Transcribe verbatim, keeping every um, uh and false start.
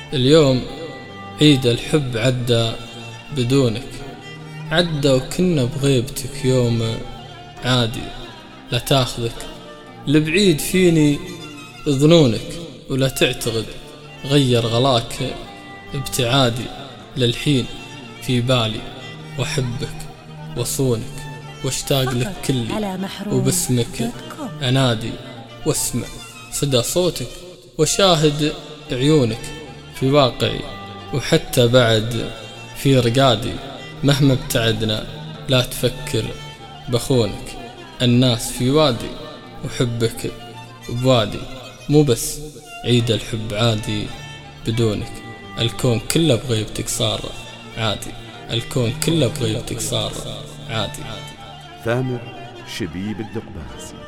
اليوم عيد الحب عدى بدونك، عدى وكنا بغيبتك يوم عادي. لا تاخذك لبعيد فيني ظنونك، ولا تعتقد غير غلاك ابتعادي. للحين في بالي واحبك وصونك، واشتاق لك كلي وباسمك انادي، واسمع صدى صوتك وشاهد عيونك في واقعي، وحتى بعد في رقادي. مهما ابتعدنا لا تفكر بخونك، الناس في وادي وحبك بوادي. مو بس عيد الحب عادي بدونك، الكون كله بغيبتك صار عادي، الكون كله بغيبتك صار عادي. ثامر شبيب الدقباسي.